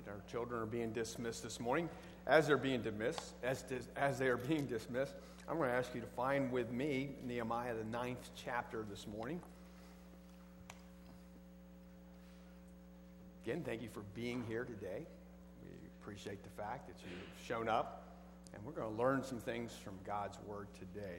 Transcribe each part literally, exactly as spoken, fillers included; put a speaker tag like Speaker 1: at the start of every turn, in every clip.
Speaker 1: Our children are being dismissed this morning. As they're being dismissed, as, dis, as they are being dismissed, I'm going to ask you to find with me Nehemiah, the ninth chapter this morning. Again, thank you for being here today. We appreciate the fact that you've shown up, and we're going to learn some things from God's Word today.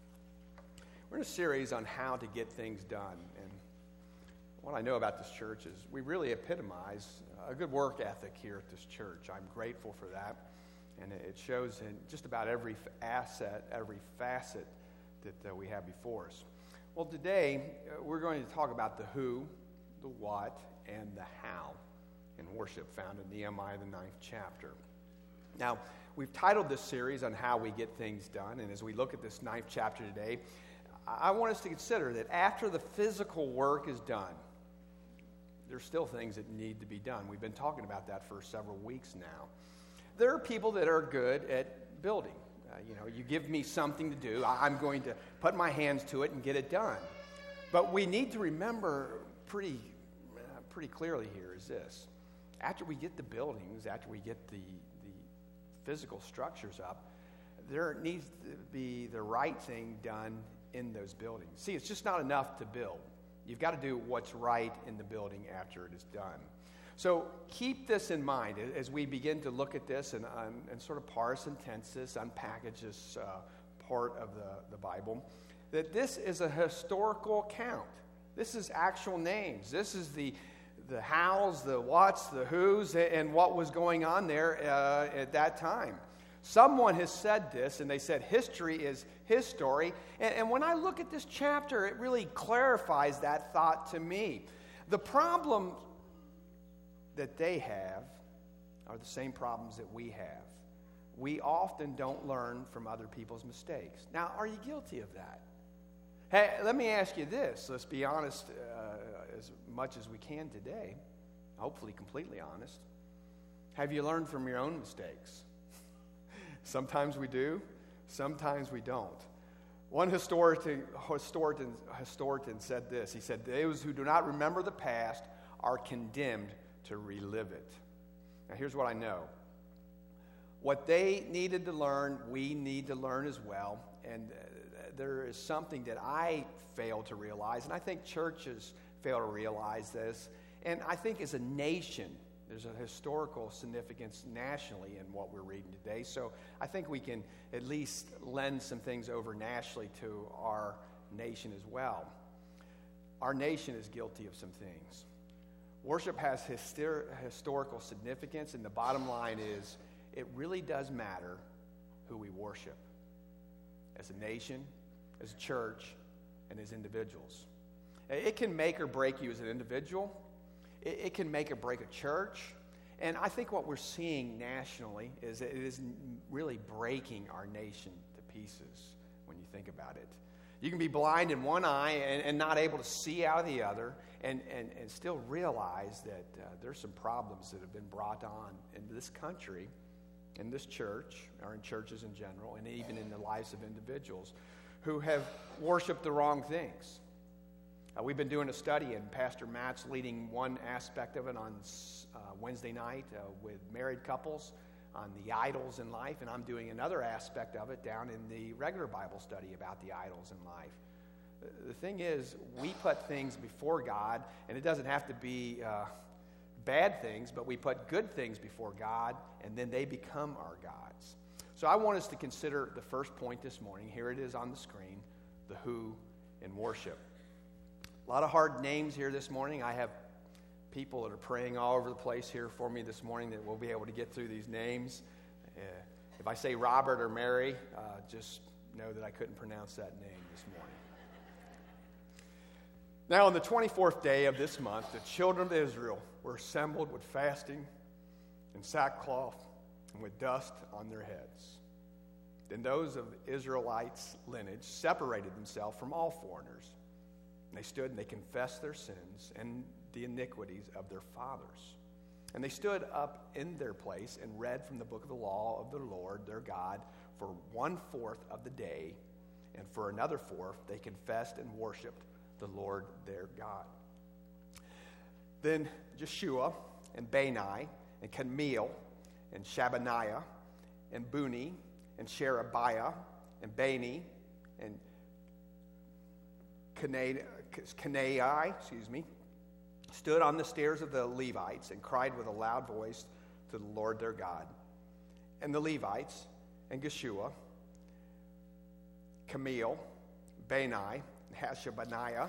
Speaker 1: We're in a series on how to get things done, and what I know about this church is we really epitomize a good work ethic here at this church. I'm grateful for that, and it shows in just about every asset, every facet that uh, we have before us. Well, today uh, we're going to talk about the who, the what, and the how in worship found in Nehemiah, the ninth chapter. Now, we've titled this series on how we get things done, and as we look at this ninth chapter today, I want us to consider that after the physical work is done, there's still things that need to be done. We've been talking about that for several weeks now. There are people that are good at building. Uh, you know, you give me something to do, I'm going to put my hands to it and get it done. But we need to remember pretty, uh, pretty clearly here is this. After we get the buildings, after we get the, the physical structures up, there needs to be the right thing done in those buildings. See, it's just not enough to build. You've got to do what's right in the building after it is done. So keep this in mind as we begin to look at this and, um, and sort of parse and tense this, unpackage this uh, part of the, the Bible, that this is a historical account. This is actual names. This is the, the hows, the whats, the whos, and what was going on there uh, at that time. Someone has said this, and they said history is his story. And, and when I look at this chapter, it really clarifies that thought to me. The problem that they have are the same problems that we have. We often don't learn from other people's mistakes. Now, are you guilty of that? Hey, let me ask you this. Let's be honest uh, as much as we can today. Hopefully completely honest. Have you learned from your own mistakes? Sometimes we do, sometimes we don't. One historian, historian, historian said this. He said, those who do not remember the past are condemned to relive it. Now here's what I know. What they needed to learn, we need to learn as well. And there is something that I fail to realize, and I think churches fail to realize this. And I think as a nation, there's a historical significance nationally in what we're reading today. So I think we can at least lend some things over nationally to our nation as well. Our nation is guilty of some things. Worship has hyster- historical significance, and the bottom line is it really does matter who we worship as a nation, as a church, and as individuals. It can make or break you as an individual. It can make or break a church. And I think what we're seeing nationally is that it is really breaking our nation to pieces when you think about it. You can be blind in one eye and, and not able to see out of the other and, and, and still realize that uh, there's some problems that have been brought on in this country, in this church, or in churches in general, and even in the lives of individuals who have worshiped the wrong things. Uh, we've been doing a study, and Pastor Matt's leading one aspect of it on uh, Wednesday night uh, with married couples on the idols in life, and I'm doing another aspect of it down in the regular Bible study about the idols in life. The, the thing is, we put things before God, and it doesn't have to be uh, bad things, but we put good things before God, and then they become our gods. So I want us to consider the first point this morning. Here it is on the screen, the who in worship. A lot of hard names here this morning. I have people that are praying all over the place here for me this morning that we'll be able to get through these names. Uh, if I say Robert or Mary, uh, just know that I couldn't pronounce that name this morning. Now, on the twenty-fourth day of this month, the children of Israel were assembled with fasting and sackcloth and with dust on their heads. Then those of Israelites' lineage separated themselves from all foreigners. And they stood and they confessed their sins and the iniquities of their fathers. And they stood up in their place and read from the book of the law of the Lord their God for one-fourth of the day. And for another fourth, they confessed and worshiped the Lord their God. Then Jeshua and Bani and Kadmiel, and Shabaniah, and Buni, and Sherebiah, and Bani, and Kenai, excuse me, stood on the stairs of the Levites and cried with a loud voice to the Lord their God. And the Levites, and Geshua, Kadmiel, Bani, and Hashabaniah,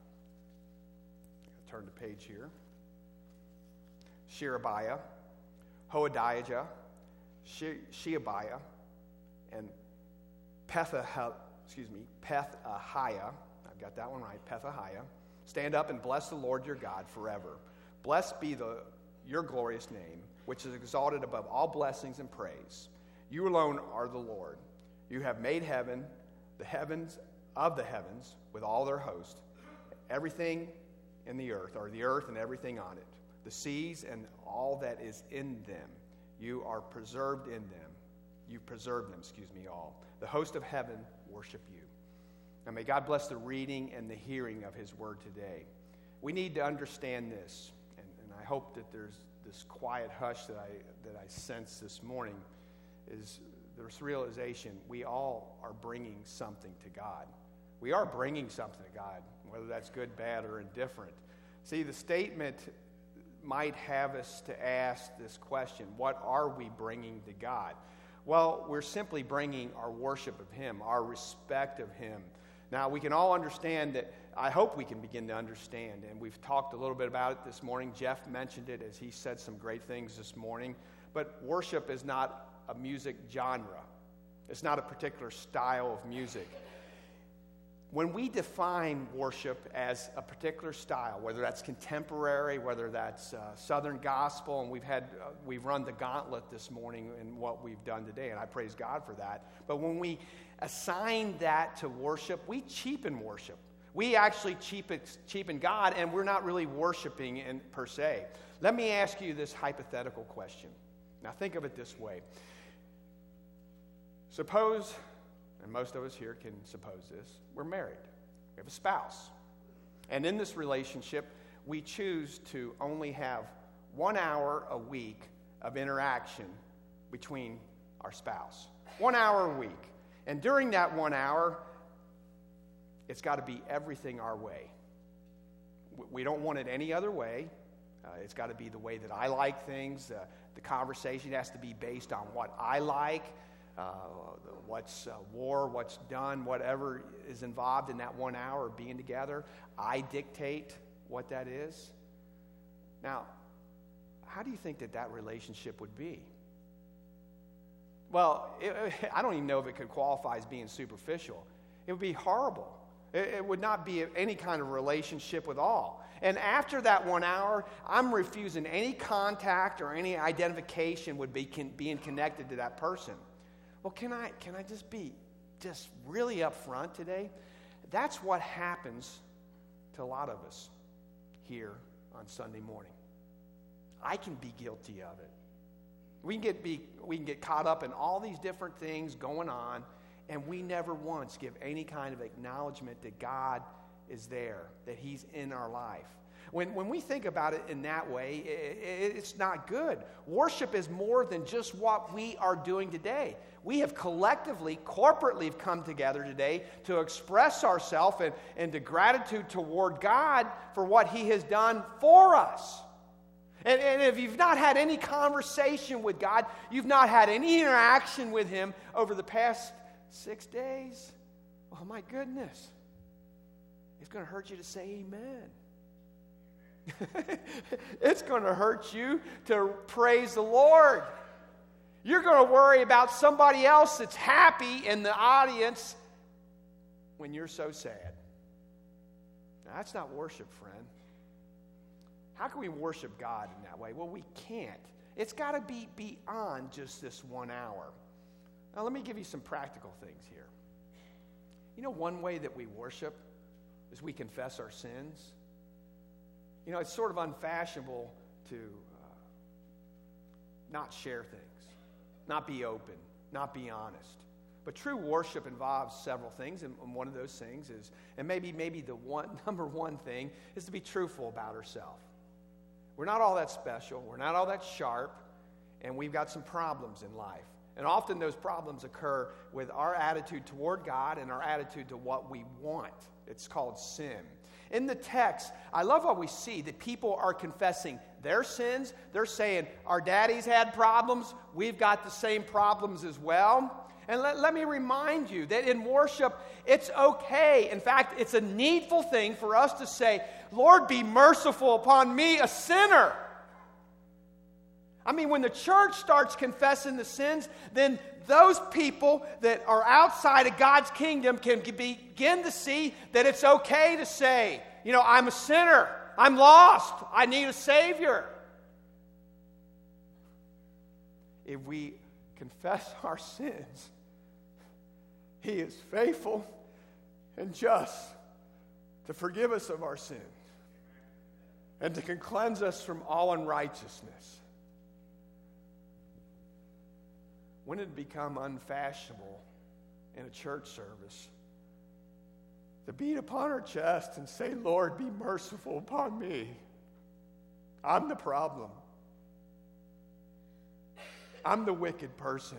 Speaker 1: turn the page here, Sherebiah, Hoadiah, she- Sheabiah, and Pethah, excuse me, Pethahiah, I've got that one right, Pethahiah, stand up and bless the Lord your God forever. Blessed be the your glorious name, which is exalted above all blessings and praise. You alone are the Lord. You have made heaven, the heavens of the heavens, with all their host, everything in the earth, or the earth and everything on it, the seas and all that is in them. You are preserved in them. You preserved them, excuse me, all. The host of heaven worship you. Now may God bless the reading and the hearing of his word today. We need to understand this, and, and I hope that there's this quiet hush that I that I sense this morning, is this realization we all are bringing something to God. We are bringing something to God, whether that's good, bad, or indifferent. See, the statement might have us to ask this question: what are we bringing to God? Well, we're simply bringing our worship of him, our respect of him. Now, we can all understand that. I hope we can begin to understand, and we've talked a little bit about it this morning. Jeff mentioned it as he said some great things this morning. But worship is not a music genre. It's not a particular style of music. When we define worship as a particular style, whether that's contemporary, whether that's uh, Southern gospel, and we've had uh, we've run the gauntlet this morning in what we've done today, and I praise God for that. But when we assign that to worship, we cheapen worship. We actually cheapen, cheapen God, and we're not really worshiping in, per se. Let me ask you this hypothetical question. Now think of it this way. Suppose, and most of us here can suppose this, we're married. We have a spouse. And in this relationship, we choose to only have one hour a week of interaction between our spouse. One hour a week. And during that one hour, it's got to be everything our way. We don't want it any other way. Uh, it's got to be the way that I like things. Uh, the conversation has to be based on what I like, uh, what's uh, war, what's done, whatever is involved in that one hour of being together. I dictate what that is. Now, how do you think that that relationship would be? Well, it, I don't even know if it could qualify as being superficial. It would be horrible. It, it would not be any kind of relationship at all. And after that one hour, I'm refusing any contact or any identification would be con- being connected to that person. Well, can I can I just be just really upfront today? That's what happens to a lot of us here on Sunday morning. I can be guilty of it. We can get be we can get caught up in all these different things going on, and we never once give any kind of acknowledgement that God is there, that he's in our life. When, when we think about it in that way, it, it's not good. Worship is more than just what we are doing today. We have collectively, corporately come together today to express ourselves and, and to gratitude toward God for what he has done for us. And, and if you've not had any conversation with God, you've not had any interaction with him over the past six days, oh my goodness, it's going to hurt you to say amen. It's going to hurt you to praise the Lord. You're going to worry about somebody else that's happy in the audience when you're so sad. Now, that's not worship, friend. How can we worship God in that way? Well, we can't. It's got to be beyond just this one hour. Now, let me give you some practical things here. You know, one way that we worship is we confess our sins. You know, it's sort of unfashionable to uh, not share things, not be open, not be honest. But true worship involves several things, and one of those things is, and maybe maybe the one number one thing is to be truthful about ourselves. We're not all that special. We're not all that sharp. and we've got some problems in life. And often those problems occur with our attitude toward God and our attitude to what we want. It's called sin. In the text, I love what we see, that people are confessing their sins. They're saying, our daddies had problems. We've got the same problems as well. And let, let me remind you that in worship, it's okay. In fact, it's a needful thing for us to say, Lord, be merciful upon me, a sinner. I mean, when the church starts confessing the sins, then those people that are outside of God's kingdom can begin to see that it's okay to say, you know, I'm a sinner. I'm lost. I need a Savior. If we confess our sins, He is faithful and just to forgive us of our sins and to cleanse us from all unrighteousness. When it become unfashionable in a church service to beat upon our chest and say, Lord, be merciful upon me. I'm the problem. I'm the wicked person.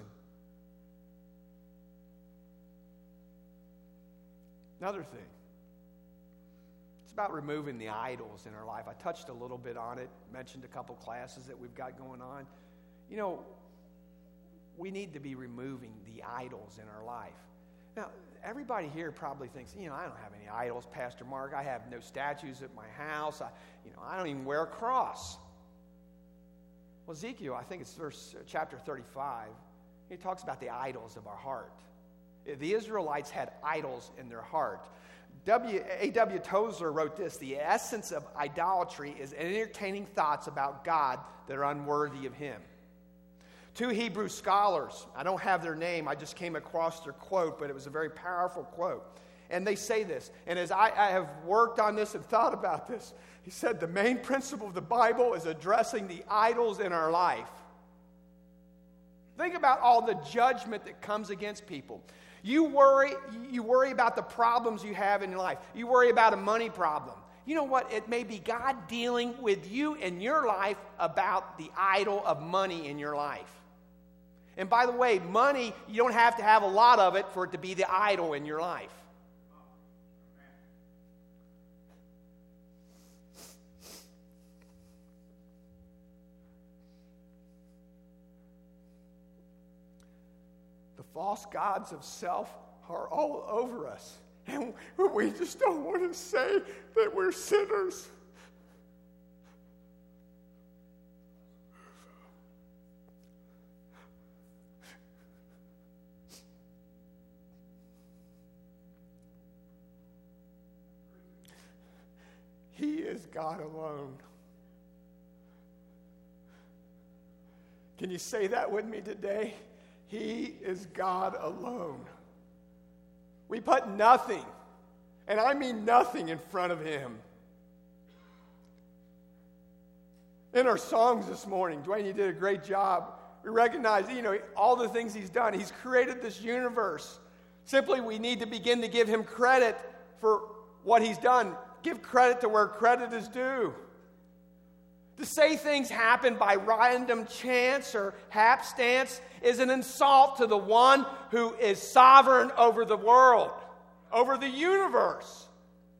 Speaker 1: Another thing, it's about removing the idols in our life. I touched a little bit on it, mentioned a couple classes that we've got going on. You know, we need to be removing the idols in our life. Now, everybody here probably thinks, you know, I don't have any idols, Pastor Mark. I have no statues at my house. I, you know, I don't even wear a cross. Well, Ezekiel, I think it's verse uh, chapter thirty-five. He talks about the idols of our heart. The Israelites had idols in their heart. W. A W Tozer wrote this: the essence of idolatry is entertaining thoughts about God that are unworthy of Him. Two Hebrew scholars, I don't have their name, I just came across their quote, but it was a very powerful quote. And they say this, and as I, I have worked on this and thought about this, he said the main principle of the Bible is addressing the idols in our life. Think about all the judgment that comes against people. You worry, you worry about the problems you have in your life. You worry about a money problem. You know what? It may be God dealing with you in your life about the idol of money in your life. And by the way, money, you don't have to have a lot of it for it to be the idol in your life. The false gods of self are all over us. And we just don't want to say that we're sinners. He is God alone. Can you say that with me today? He is God alone. We put nothing, and I mean nothing, in front of Him. In our songs this morning, Dwayne, you did a great job. We recognize, you know, all the things He's done. He's created this universe. Simply, we need to begin to give Him credit for what He's done. Give credit to where credit is due. To say things happen by random chance or hapstance is an insult to the one who is sovereign over the world, over the universe.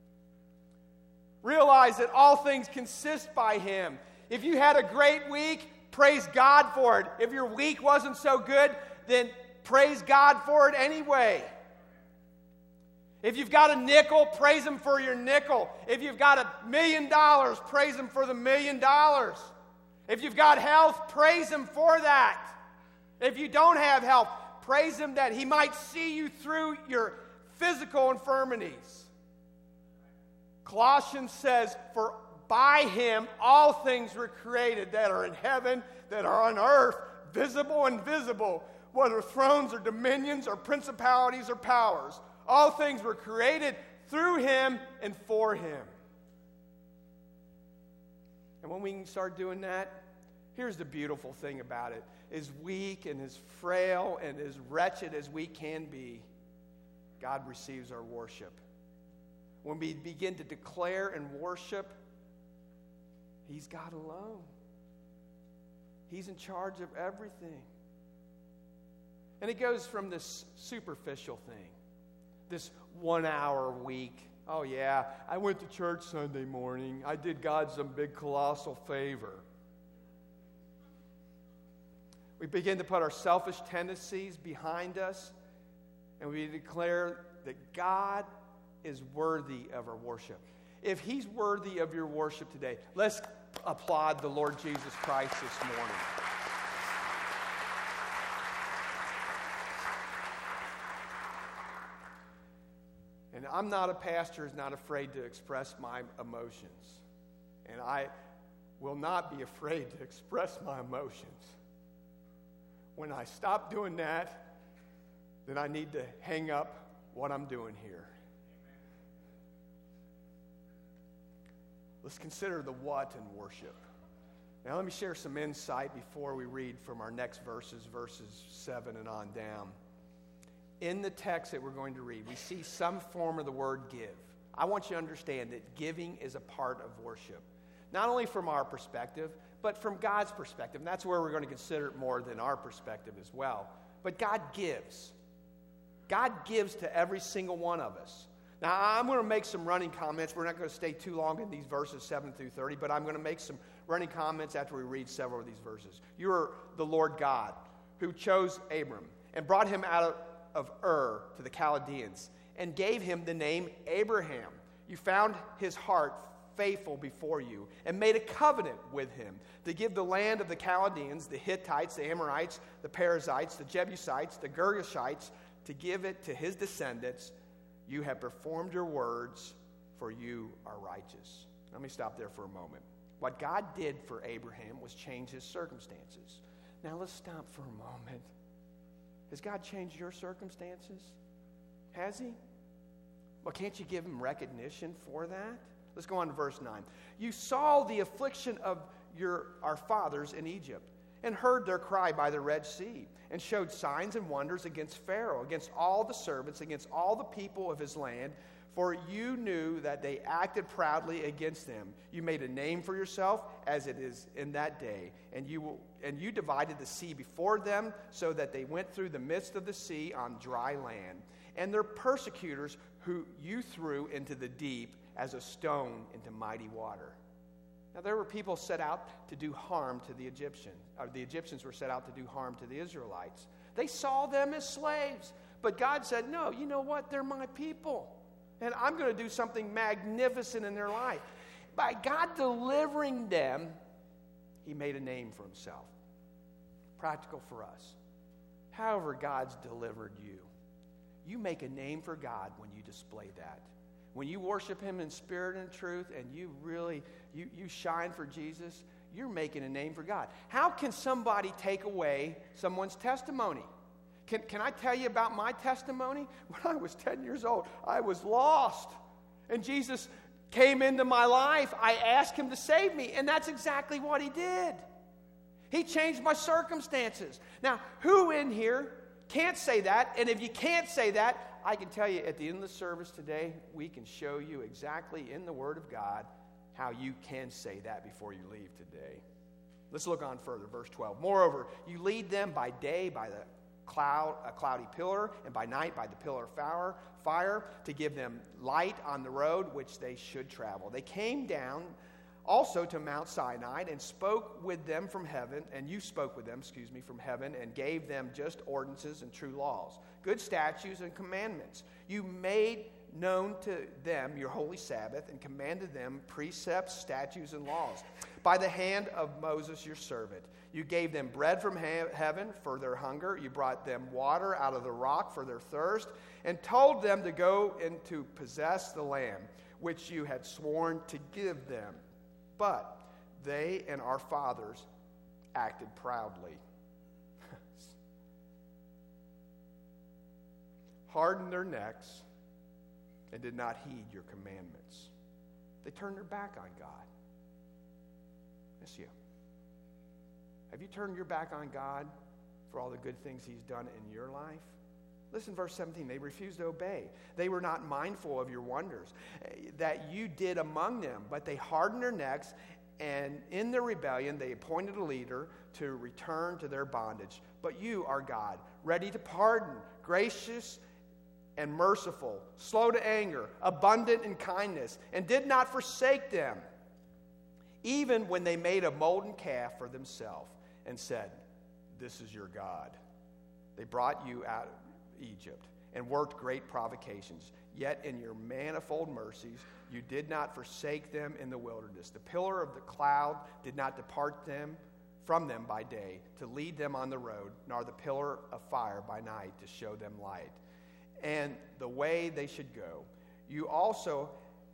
Speaker 1: Realize that all things consist by Him. If you had a great week, praise God for it. If your week wasn't so good, then praise God for it anyway. If you've got a nickel, praise Him for your nickel. If you've got a million dollars, praise Him for the million dollars. If you've got health, praise Him for that. If you don't have health, praise Him that He might see you through your physical infirmities. Colossians says, for by Him all things were created that are in heaven, that are on earth, visible and invisible, whether thrones or dominions or principalities or powers. All things were created through Him and for Him. And when we can start doing that, here's the beautiful thing about it. As weak and as frail and as wretched as we can be, God receives our worship. When we begin to declare and worship, He's God alone. He's in charge of everything. And it goes from this superficial thing, this one hour a week. Oh yeah, I went to church Sunday morning. I did God some big colossal favor. We begin to put our selfish tendencies behind us, and we declare that God is worthy of our worship. If He's worthy of your worship today, let's applaud the Lord Jesus Christ this morning. And I'm not a pastor who's not afraid to express my emotions. And I will not be afraid to express my emotions. When I stop doing that, then I need to hang up what I'm doing here. Let's consider the what in worship. Now let me share some insight before we read from our next verses, verses seven and on down. In the text that we're going to read, we see some form of the word give. I want you to understand that giving is a part of worship. Not only from our perspective, but from God's perspective. And that's where we're going to consider it more than our perspective as well. But God gives. God gives to every single one of us. Now, I'm going to make some running comments. We're not going to stay too long in these verses seven through thirty, but I'm going to make some running comments after we read several of these verses. You are the Lord God who chose Abram and brought him out of, of Ur to the Chaldeans and gave him the name Abraham. You found his heart faithful before you and made a covenant with him to give the land of the Chaldeans, the Hittites, the Amorites, the Perizzites, the Jebusites, the Girgashites, to give it to his descendants. You have performed your words, for you are righteous. Let me stop there for a moment. What God did for Abraham was change his circumstances. Now let's stop for a moment. Has God changed your circumstances? Has he? Well, can't you give him recognition for that? Let's go on to verse nine. You saw the affliction of your our fathers in Egypt, and heard their cry by the Red Sea, and showed signs and wonders against Pharaoh, against all the servants, against all the people of his land, for you knew that they acted proudly against them. You made a name for yourself, as it is in that day, and you will, and you divided the sea before them, so that they went through the midst of the sea on dry land. And their persecutors, who you threw into the deep as a stone into mighty water. Now, there were people set out to do harm to the Egyptians. Or the Egyptians were set out to do harm to the Israelites. They saw them as slaves. But God said, no, you know what? They're my people. And I'm going to do something magnificent in their life. By God delivering them, he made a name for himself. Practical for us. However God's delivered you, you make a name for God when you display that. When you worship him in spirit and truth, and you really, you, you shine for Jesus, you're making a name for God. How can somebody take away someone's testimony? Can, can I tell you about my testimony? When I was ten years old, I was lost. And Jesus came into my life. I asked him to save me, and that's exactly what he did. He changed my circumstances. Now, who in here can't say that? And if you can't say that, I can tell you at the end of the service today, we can show you exactly in the Word of God how you can say that before you leave today. Let's look on further. Verse twelve. Moreover, you lead them by day by the cloud, a cloudy pillar, and by night by the pillar of fire, fire, to give them light on the road which they should travel. They came down also to Mount Sinai and spoke with them from heaven, and you spoke with them, excuse me, from heaven, and gave them just ordinances and true laws, good statutes and commandments. You made known to them your holy Sabbath, and commanded them precepts, statutes, and laws. By the hand of Moses your servant, you gave them bread from he- heaven for their hunger. You brought them water out of the rock for their thirst, and told them to go and to possess the land which you had sworn to give them. But they and our fathers acted proudly, hardened their necks, and did not heed your commandments. They turned their back on God. That's you. Have you turned your back on God for all the good things he's done in your life? Listen, verse seventeen, they refused to obey. They were not mindful of your wonders that you did among them, but they hardened their necks And in their rebellion, they appointed a leader to return to their bondage. But you are God, ready to pardon, gracious and merciful, slow to anger, abundant in kindness, and did not forsake them, even when they made a molten calf for themselves and said, "This is your God." They brought you out of Egypt and worked great provocations. Yet in your manifold mercies, you did not forsake them in the wilderness. The pillar of the cloud did not depart them from them by day to lead them on the road, nor the pillar of fire by night to show them light and the way they should go. You also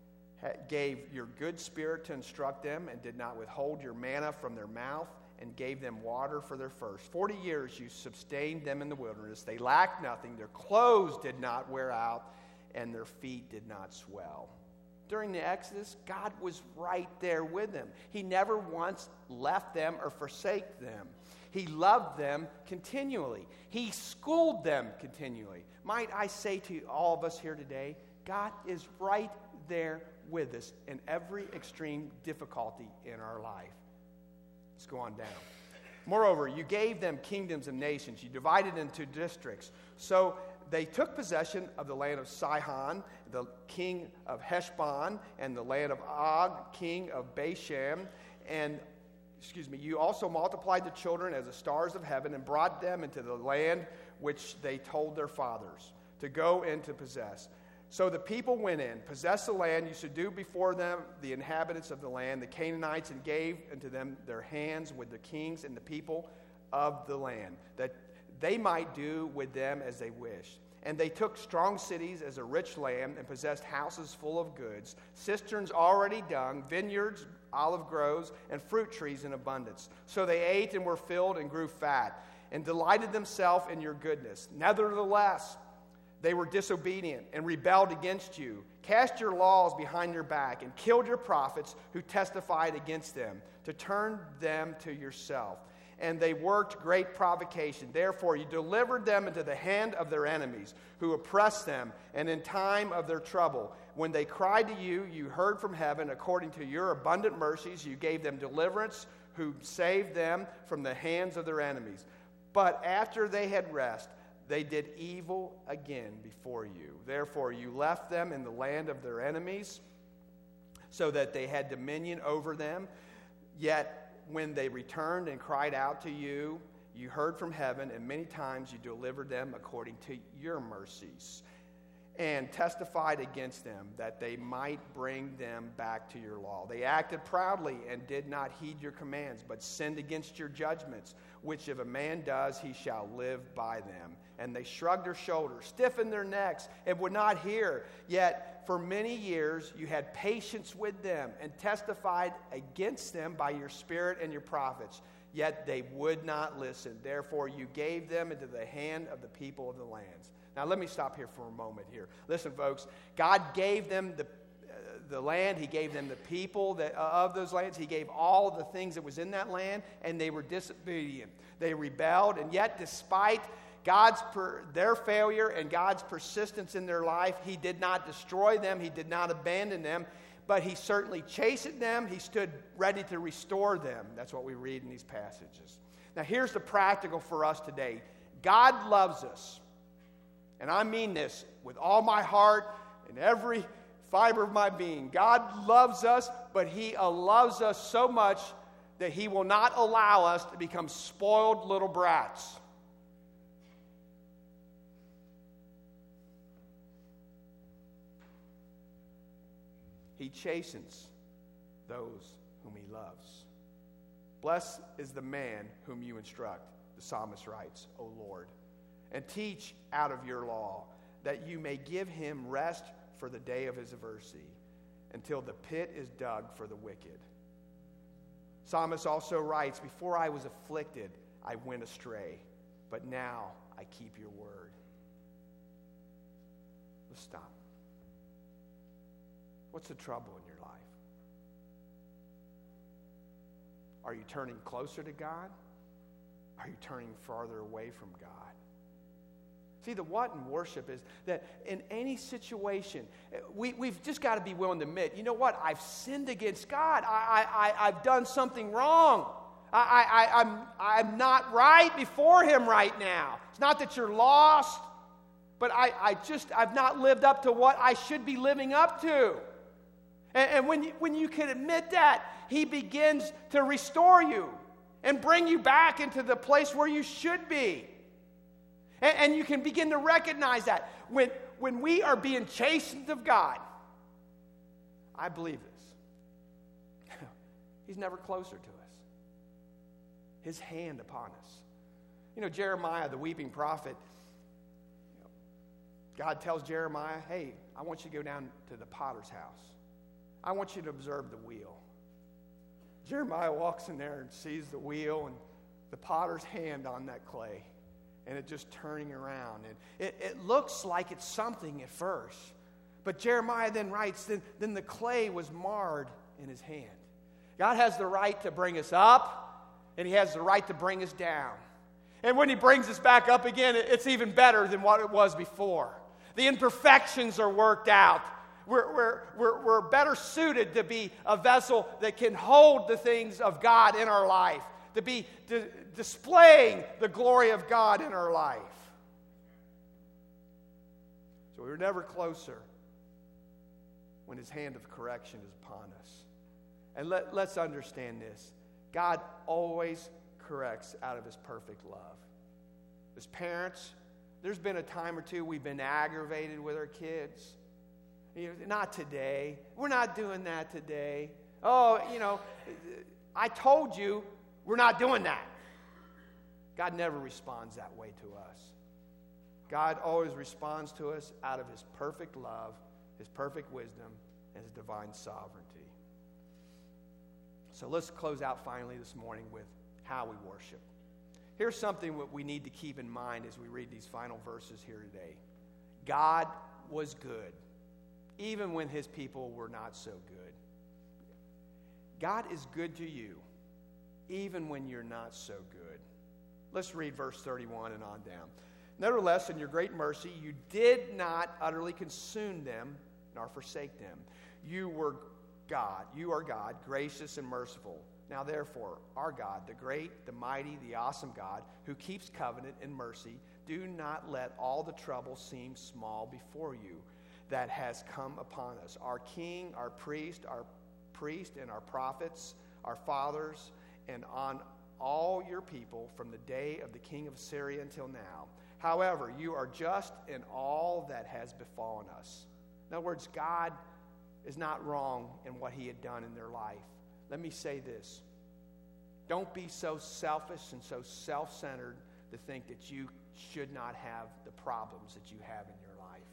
Speaker 1: gave your good spirit to instruct them and did not withhold your manna from their mouth and gave them water for their thirst. Forty years you sustained them in the wilderness. They lacked nothing. Their clothes did not wear out and their feet did not swell. During the Exodus, God was right there with them. He never once left them or forsake them. He loved them continually. He schooled them continually. Might I say to all of us here today, God is right there with us in every extreme difficulty in our life. Let's go on down. Moreover, you gave them kingdoms and nations. You divided into districts. So they took possession of the land of Sihon, the king of Heshbon, and the land of Og, king of Bashan. And, excuse me, you also multiplied the children as the stars of heaven and brought them into the land which they told their fathers to go in to possess. So the people went in, possessed the land. You subdued before them the inhabitants of the land, the Canaanites, and gave unto them their hands with the kings and the people of the land, that they might do with them as they wished. And they took strong cities as a rich land and possessed houses full of goods, cisterns already dug, vineyards, olive groves, and fruit trees in abundance. So they ate and were filled and grew fat and delighted themselves in your goodness. Nevertheless, they were disobedient and rebelled against you, cast your laws behind your back, and killed your prophets who testified against them, to turn them to yourself. And they worked great provocation. Therefore, you delivered them into the hand of their enemies, who oppressed them, and in time of their trouble. When they cried to you, you heard from heaven. According to your abundant mercies, you gave them deliverance, who saved them from the hands of their enemies. But after they had rest, they did evil again before you. Therefore, you left them in the land of their enemies, so that they had dominion over them. Yet when they returned and cried out to you, you heard from heaven, and many times you delivered them according to your mercies, and testified against them, that they might bring them back to your law. They acted proudly and did not heed your commands, but sinned against your judgments, which if a man does, he shall live by them. And they shrugged their shoulders, stiffened their necks, and would not hear. Yet for many years you had patience with them, and testified against them by your spirit and your prophets. Yet they would not listen. Therefore you gave them into the hand of the people of the lands. Now let me stop here for a moment here. Listen, folks, God gave them the uh, the land. He gave them the people that, uh, of those lands. He gave all of the things that was in that land, and they were disobedient. They rebelled, and yet despite God's per, their failure and God's persistence in their life, He did not destroy them. He did not abandon them, but He certainly chastened them. He stood ready to restore them. That's what we read in these passages. Now here's the practical for us today. God loves us. And I mean this with all my heart and every fiber of my being. God loves us, but He loves us so much that He will not allow us to become spoiled little brats. He chastens those whom He loves. Blessed is the man whom you instruct, the psalmist writes, O Lord, and teach out of your law, that you may give him rest for the day of his adversity, until the pit is dug for the wicked. Psalmist also writes, before I was afflicted, I went astray, but now I keep your word. Let's stop. What's the trouble in your life? Are you turning closer to God? Are you turning farther away from God? See, the what in worship is that in any situation, we, we've just got to be willing to admit, you know what? I've sinned against God. I, I, I, I've done something wrong. I, I, I'm, I'm not right before Him right now. It's not that you're lost, but I, I just, I've not lived up to what I should be living up to. And, and when, you, when you can admit that, He begins to restore you and bring you back into the place where you should be. And, and you can begin to recognize that. When, when we are being chastened of God, I believe this. He's never closer to us. His hand upon us. You know, Jeremiah, the weeping prophet, you know, God tells Jeremiah, hey, I want you to go down to the potter's house. I want you to observe the wheel. Jeremiah walks in there and sees the wheel and the potter's hand on that clay, and it just turning around. And it, it looks like it's something at first. But Jeremiah then writes, then, then the clay was marred in his hand. God has the right to bring us up, and He has the right to bring us down. And when He brings us back up again, it's even better than what it was before. The imperfections are worked out. We're, we're, we're, we're better suited to be a vessel that can hold the things of God in our life, to be di- displaying the glory of God in our life. So we're never closer when His hand of correction is upon us. And let, let's understand this. God always corrects out of His perfect love. As parents, there's been a time or two we've been aggravated with our kids. You know, not today. We're not doing that today. Oh, you know, I told you we're not doing that. God never responds that way to us. God always responds to us out of His perfect love, His perfect wisdom, and His divine sovereignty. So let's close out finally this morning with how we worship. Here's something that we need to keep in mind as we read these final verses here today. God was good, even when His people were not so good. God is good to you, even when you're not so good. Let's read verse thirty-one and on down. Nevertheless, in your great mercy, you did not utterly consume them, nor forsake them. You were God, you are God, gracious and merciful. Now therefore, our God, the great, the mighty, the awesome God, who keeps covenant and mercy, do not let all the trouble seem small before you that has come upon us. Our king, our priest, our priest and our prophets, our fathers, and on all your people from the day of the king of Assyria until now. However, you are just in all that has befallen us. In other words, God is not wrong in what He had done in their life. Let me say this. Don't be so selfish and so self-centered to think that you should not have the problems that you have in your life.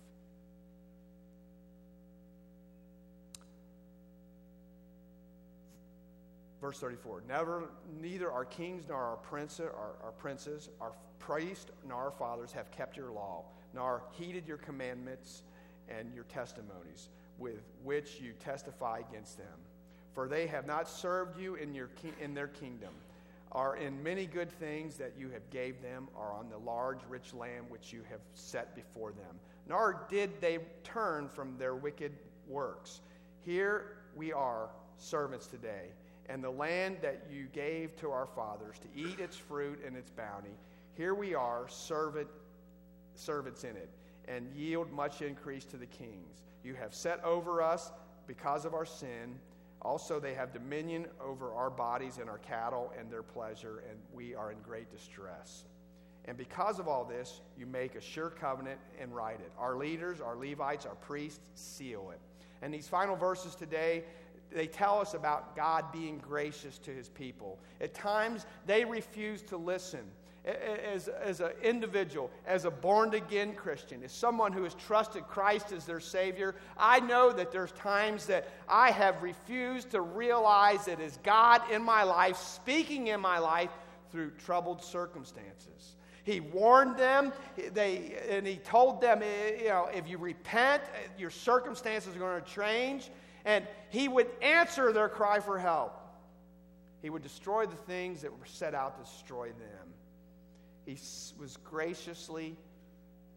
Speaker 1: Verse thirty-four, Never, neither our kings nor our, prince, our, our princes, our priests nor our fathers have kept your law, nor heeded your commandments and your testimonies, with which you testify against them. For they have not served you in, your ki- in their kingdom, or in many good things that you have gave them, or on the large rich land which you have set before them. Nor did they turn from their wicked works. Here we are, servants today, and the land that you gave to our fathers to eat its fruit and its bounty. Here we are, servant, servants in it, and yield much increase to the kings. You have set over us because of our sin. Also, they have dominion over our bodies and our cattle and their pleasure, and we are in great distress. And because of all this, you make a sure covenant and write it. Our leaders, our Levites, our priests seal it. And these final verses today, they tell us about God being gracious to His people. At times, they refuse to listen. As, as an individual, as a born-again Christian, as someone who has trusted Christ as their Savior, I know that there's times that I have refused to realize that it's God in my life, speaking in my life through troubled circumstances. He warned them, they, and He told them, you know, if you repent, your circumstances are going to change, and He would answer their cry for help. He would destroy the things that were set out to destroy them. He was graciously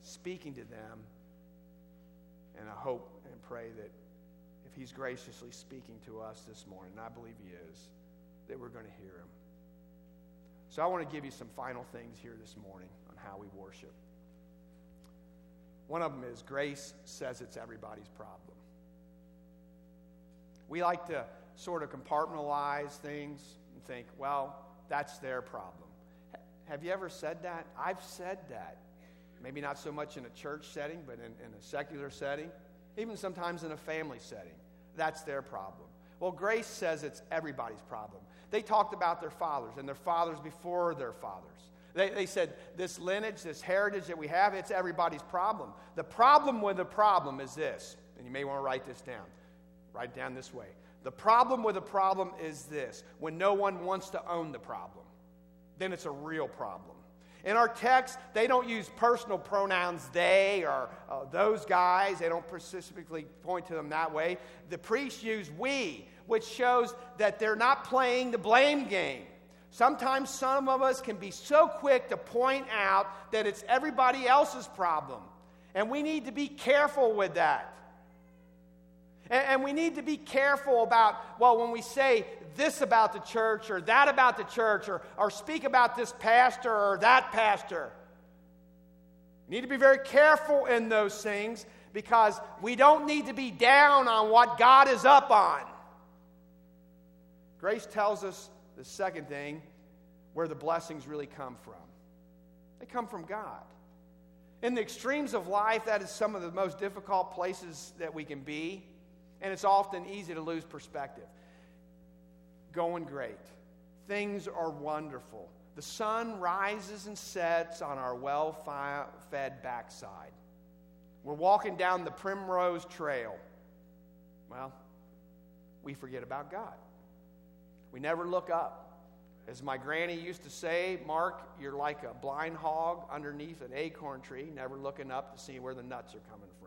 Speaker 1: speaking to them. And I hope and pray that if he's graciously speaking to us this morning, and I believe he is, that we're going to hear him. So I want to give you some final things here this morning on how we worship. One of them is grace says it's everybody's problem. We like to sort of compartmentalize things and think, well, that's their problem. H- have you ever said that? I've said that. Maybe not so much in a church setting, but in, in a secular setting, even sometimes in a family setting. That's their problem. Well, grace says it's everybody's problem. They talked about their fathers and their fathers before their fathers. They, they said this lineage, this heritage that we have, it's everybody's problem. The problem with the problem is this, and you may want to write this down. Write it down this way. The problem with the problem is this: when no one wants to own the problem, then it's a real problem. In our text, they don't use personal pronouns they or uh, those guys. They don't specifically point to them that way. The priests use we, which shows that they're not playing the blame game. Sometimes some of us can be so quick to point out that it's everybody else's problem. And we need to be careful with that. And, and we need to be careful about, well, when we say this about the church or that about the church or, or speak about this pastor or that pastor. We need to be very careful in those things because we don't need to be down on what God is up on. Grace tells us the second thing, where the blessings really come from. They come from God. In the extremes of life, that is some of the most difficult places that we can be, and it's often easy to lose perspective. Going great. Things are wonderful. The sun rises and sets on our well-fed backside. We're walking down the Primrose Trail. Well, we forget about God. We never look up. As my granny used to say, Mark, you're like a blind hog underneath an acorn tree, never looking up to see where the nuts are coming from.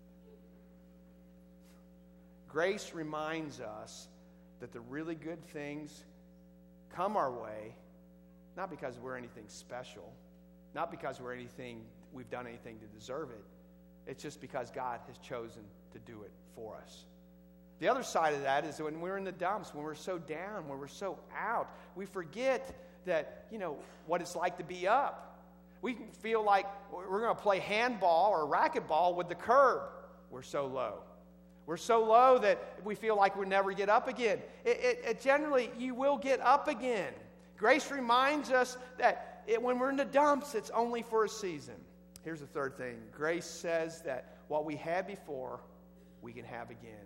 Speaker 1: Grace reminds us that the really good things come our way, not because we're anything special, not because we're anything, we've done anything to deserve it. It's just because God has chosen to do it for us. The other side of that is when we're in the dumps, when we're so down, when we're so out, we forget that, you know, what it's like to be up. We can feel like we're going to play handball or racquetball with the curb. We're so low. We're so low that we feel like we'll never get up again. It, it, it generally, you will get up again. Grace reminds us that it, when we're in the dumps, it's only for a season. Here's the third thing. Grace says that what we had before, we can have again.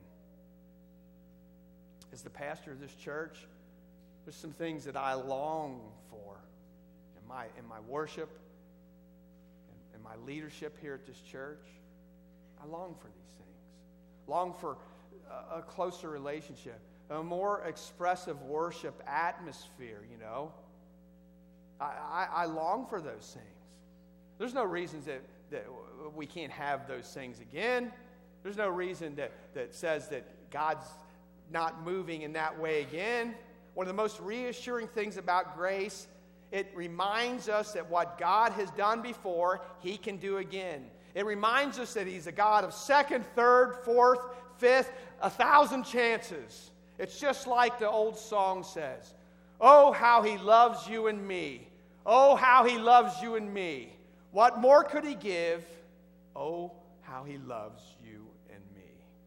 Speaker 1: As the pastor of this church, there's some things that I long for in my, in my worship and in my leadership here at this church. I long for these things. Long for a, a closer relationship, a more expressive worship atmosphere, you know. I, I, I long for those things. There's no reasons that, that we can't have those things again. There's no reason that, that says that God's not moving in that way again. One of the most reassuring things about grace, it reminds us that what God has done before, He can do again. It reminds us that He's a God of second, third, fourth, fifth, a thousand chances. It's just like the old song says, oh, how He loves you and me. Oh, how He loves you and me. What more could He give? Oh, how He loves you and me.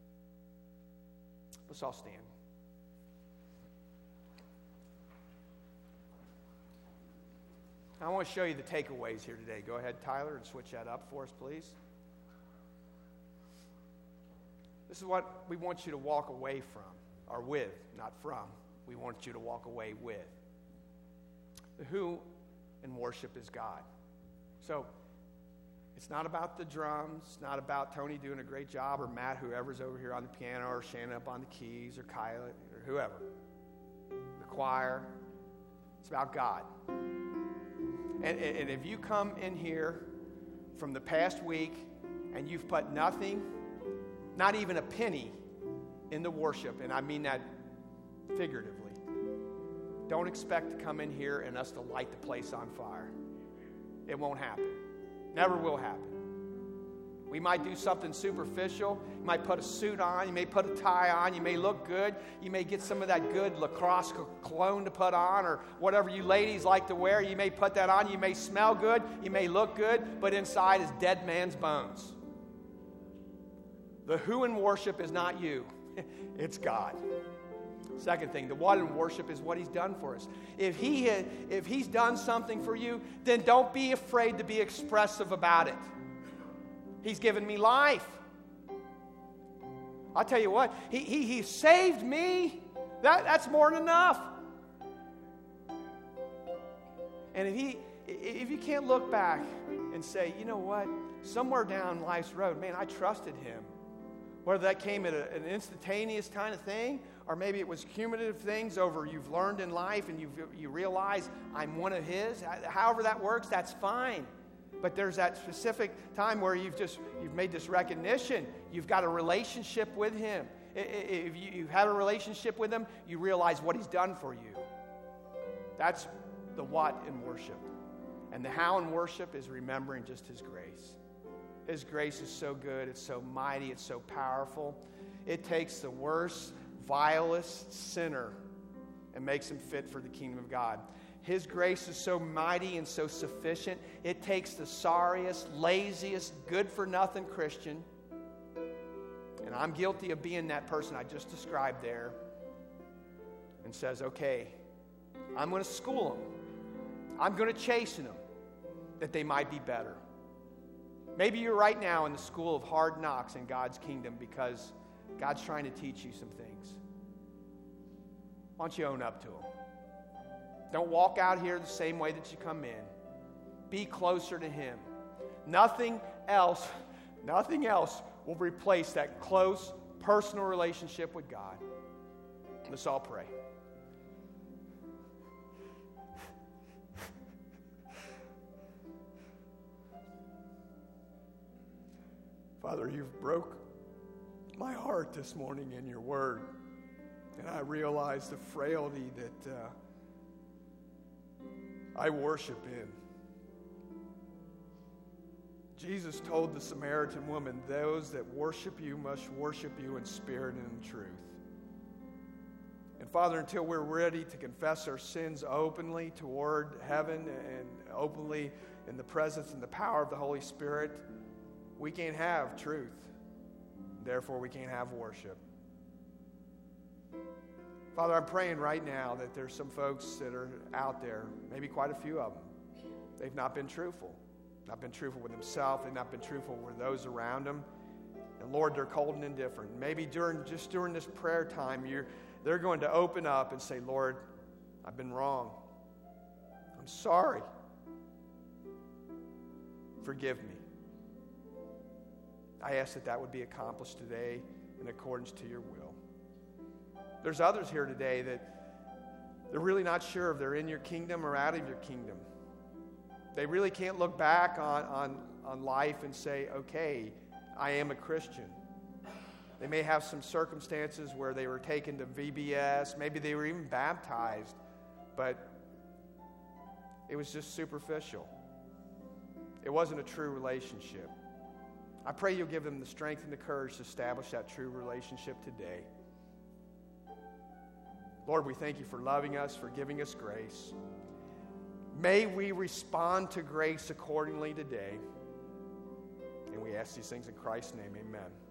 Speaker 1: Let's all stand. I want to show you the takeaways here today. Go ahead, Tyler, and switch that up for us, please. This is what we want you to walk away from, or with, not from. We want you to walk away with. The who in worship is God. So, it's not about the drums. It's not about Tony doing a great job or Matt, whoever's over here on the piano, or Shannon up on the keys, or Kyla, or whoever. The choir. It's about God. And, and if you come in here from the past week and you've put nothing, not even a penny, in the worship, and I mean that figuratively, don't expect to come in here and us to light the place on fire. It won't happen. Never will happen. We might do something superficial. You might put a suit on. You may put a tie on. You may look good. You may get some of that good lacrosse cologne to put on, or whatever you ladies like to wear. You may put that on. You may smell good. You may look good, but inside is dead man's bones. The who in worship is not you. It's God. Second thing, the what in worship is what He's done for us. If He had, if He's done something for you, then don't be afraid to be expressive about it. He's given me life. I'll tell you what, He, he, he saved me. That, that's more than enough. And if, he, if you can't look back and say, you know what, somewhere down life's road, man, I trusted Him. Whether that came at a, an instantaneous kind of thing, or maybe it was cumulative things over you've learned in life and you you realize I'm one of His. However that works, that's fine. But there's that specific time where you've just you've made this recognition. You've got a relationship with Him. If you have a relationship with Him, you realize what He's done for you. That's the what in worship. And the how in worship is remembering just His grace. His grace is so good, it's so mighty, it's so powerful. It takes the worst, vilest sinner and makes him fit for the kingdom of God. His grace is so mighty and so sufficient, it takes the sorriest, laziest, good-for-nothing Christian, and I'm guilty of being that person I just described there, and says, okay, I'm going to school them. I'm going to chasten them that they might be better. Maybe you're right now in the school of hard knocks in God's kingdom because God's trying to teach you some things. Why don't you own up to Him? Don't walk out here the same way that you come in. Be closer to Him. Nothing else, nothing else will replace that close, personal relationship with God. Let's all pray. Father, You've broke my heart this morning in Your word. And I realize the frailty that uh, I worship in. Jesus told the Samaritan woman, those that worship You must worship You in spirit and in truth. And Father, until we're ready to confess our sins openly toward heaven and openly in the presence and the power of the Holy Spirit, we can't have truth. Therefore, we can't have worship. Father, I'm praying right now that there's some folks that are out there, maybe quite a few of them. They've not been truthful. Not been truthful with themselves. They've not been truthful with those around them. And Lord, they're cold and indifferent. Maybe during just during this prayer time, you're, they're going to open up and say, Lord, I've been wrong. I'm sorry. Forgive me. I ask that that would be accomplished today in accordance to Your will. There's others here today that they're really not sure if they're in Your kingdom or out of Your kingdom. They really can't look back on, on, on life and say, okay, I am a Christian. They may have some circumstances where they were taken to V B S. Maybe they were even baptized, but it was just superficial. It wasn't a true relationship. I pray You'll give them the strength and the courage to establish that true relationship today. Lord, we thank You for loving us, for giving us grace. May we respond to grace accordingly today. And we ask these things in Christ's name, amen.